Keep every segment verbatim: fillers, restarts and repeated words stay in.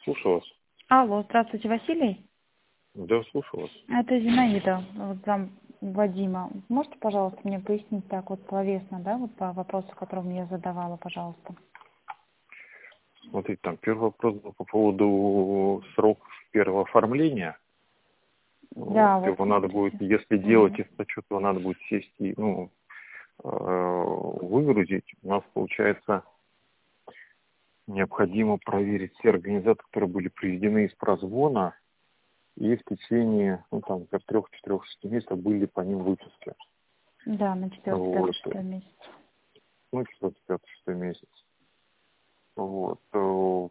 слушаю вас. Алло, здравствуйте, Василий. Да, слушаю вас. Это Зинаида, вот зам Вадима. Можете, пожалуйста, мне пояснить так вот словесно, да, вот по вопросу, который я задавала, пожалуйста? Смотрите, там первый вопрос был по поводу сроков первого оформления. Вот, Да, вот его надо будет, смотрите. если делать Мгм. из отчет, его надо будет сесть и ну, э, выгрузить. У нас, получается, необходимо проверить все организации, которые были приведены из прозвона, и в течение, ну, там, трех, четырех, шести месяцев были по ним выпуски. Да, на четвертый, пятый, Вот. шестой месяц. Ну, четвертый, пятый, шестой месяц. Вот. э,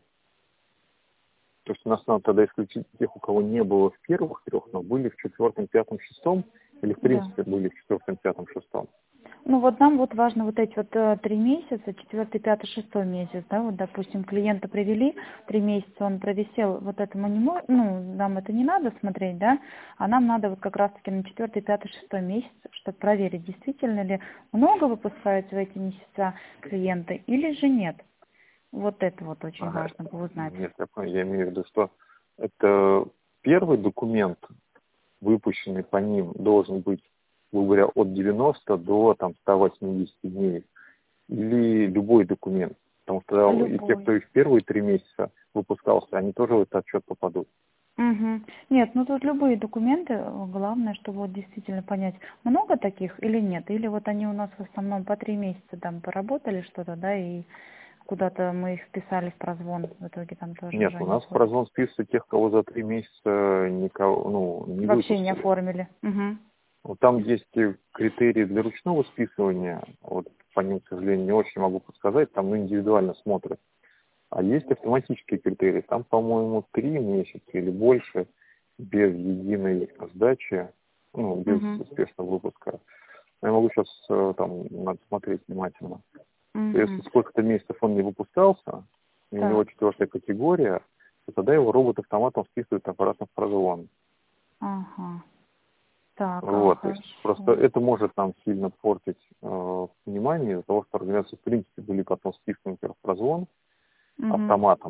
То есть у нас надо тогда исключить тех, у кого не было в первых трех, но были в четвертом, пятом, шестом, или в Да. принципе были в четвертом, пятом, шестом. Ну вот нам вот важно вот эти вот э, три месяца, четвертый, пятый, шестой месяц, да, вот допустим клиента привели, три месяца он провисел, вот этому не мо- ну нам это не надо смотреть, да, а нам надо вот как раз-таки на четвертый, пятый, шестой месяц, чтобы проверить, действительно ли много выпускаются в эти месяца клиенты или же нет. Вот это вот очень Ага. важно было узнать. Нет, я понял. Я имею в виду, что это первый документ, выпущенный по ним, должен быть, грубо говоря, от девяноста до там, ста восьмидесяти дней. Или любой документ. Потому что и те, Любой. кто и в первые три месяца выпускался, они тоже в этот отчет попадут. Угу. Нет, ну тут любые документы, э, главное, чтобы вот действительно понять, много таких или нет, или вот они у нас в основном по три месяца там поработали что-то, да, и куда-то мы их вписали в прозвон, в итоге там тоже Нет, уже у не нас в ходят. прозвон списывают тех, кого за три месяца никого, ну, не Вообще не выпустили. оформили. Угу. Вот там есть и критерии для ручного списывания. Вот по ним, к сожалению, не очень могу подсказать. Там ну, индивидуально смотрят. А есть автоматические критерии. Там, по-моему, три месяца или больше без единой сдачи, ну, без Угу. успешного выпуска. Я могу сейчас э, там надо смотреть внимательно. Если Угу. сколько-то месяцев он не выпускался, и у него Так. четвертая категория, то тогда его робот автоматом списывает обратно в прозвон. Ага. Так, а, Вот, то есть просто хорошо. это может нам сильно портить э, внимание из-за того, что организации в принципе были потом списаны например, в прозвон Угу. автоматом,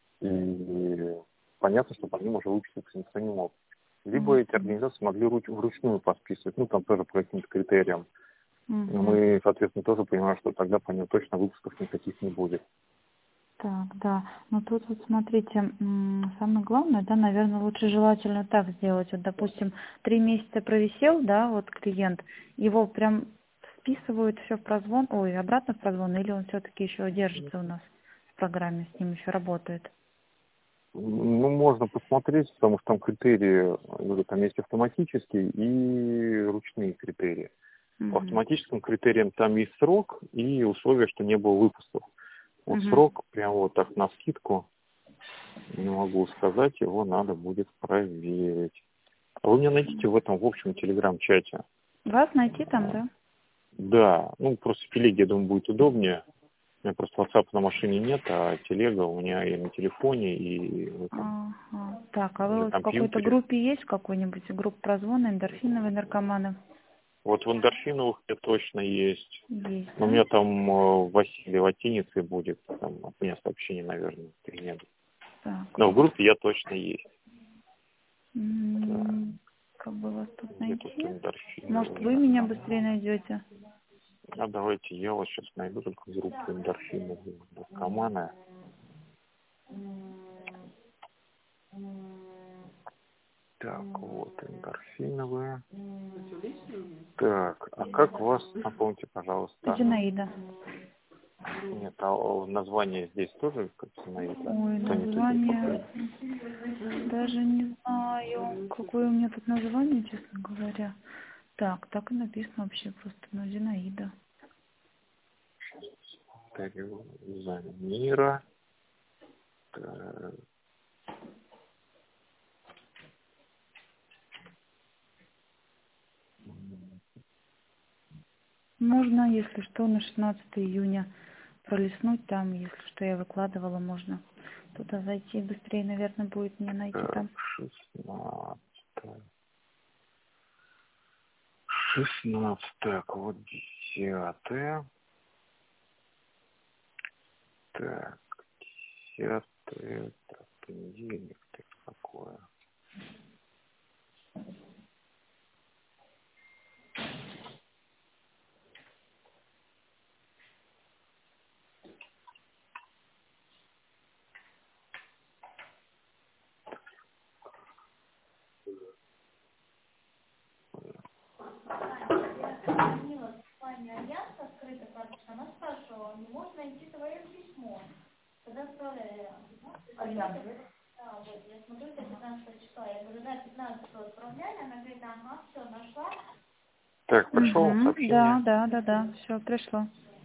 и понятно, что по ним уже выпуститься никто не мог. Либо эти Угу. организации могли руч- вручную посписывать, ну там тоже по каким-то критериям. Но Угу. мы, соответственно, тоже понимаем, что тогда по ним точно выпусков никаких не будет. Так, да. Но тут вот смотрите, м, самое главное, да, наверное, лучше желательно так сделать. Вот, допустим, три месяца провисел, да, вот клиент, его прям списывают все в прозвон, ой, обратно в прозвон, или он все-таки еще держится у нас в программе, с ним еще работает. Ну, можно посмотреть, потому что там критерии, я говорю, там есть автоматические и ручные критерии. По Угу. автоматическим критериям там есть срок и условие, что не было выпусков. Вот Угу. срок, прям вот так на скидку, не могу сказать, его надо будет проверить. А вы меня найдите в этом, в общем, телеграм-чате. Вас найти там, А, да? Да, ну просто в телеге, я думаю, будет удобнее. У меня просто WhatsApp на машине нет, а телега у меня и на телефоне, и в этом, Ага. Так, а вы на вот в какой-то компьютере. группе есть, в какой-нибудь группе прозвона, эндорфиновые наркоманы? Вот в эндорфиновых я точно есть. Есть, Но у да? меня там э, Василий латиницей будет, там от меня сообщение, наверное, или нет. Так. Но в группе я точно есть. Да. М, Как бы вас тут Где тут найти? Может, эндорфиновые вы меня наркоманы? быстрее найдете? А давайте я вот сейчас найду только группу эндорфиновые наркоманы. Так, вот эндорфиновые. Так, а как вас, напомните, пожалуйста? Зинаида. Нет, а название здесь тоже как Зинаида? Ой, Кто-нибудь здесь название... какое? Даже не знаю, какое у меня тут название, честно говоря. Так, так и написано вообще просто, ну, Зинаида. Тарю Замира. Так, Можно, если что, на шестнадцатое июня пролистнуть там, если что, я выкладывала, можно туда зайти. Быстрее, наверное, будет мне найти так, там. шестнадцатое. шестнадцатое, так, вот десятое. Так, десятое. понедельник, так такое. Она спрашивала, не можно найти твое письмо. Когда отправляли пятнадцатого, да, вот, я смотрю, до пятнадцатого числа. Я говорю, да, пятнадцатого отправляли, она говорит, ага, все, нашла. Так, пришло Угу, сообщение. да, да, да, да, все, пришло.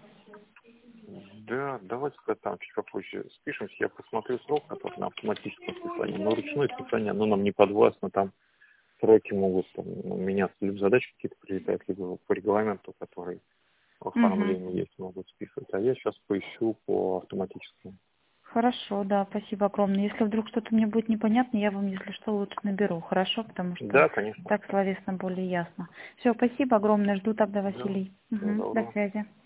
Да, давайте там чуть попозже спишемся. Я посмотрю срок, который на автоматическом списании. Но ручное списание, оно нам не подвластно, там сроки могут там, ну, меняться. Либо задачи какие-то прилетают, либо по регламенту, который в Угу. оформлении есть, могут списывать. А я сейчас поищу по автоматическому. Хорошо, да, спасибо огромное. Если вдруг что-то мне будет непонятно, я вам, если что, лучше наберу, хорошо? Потому что Да, конечно. так словесно более ясно. Все, спасибо огромное, жду тогда, Да, Василий. всего Угу. До доброго. связи.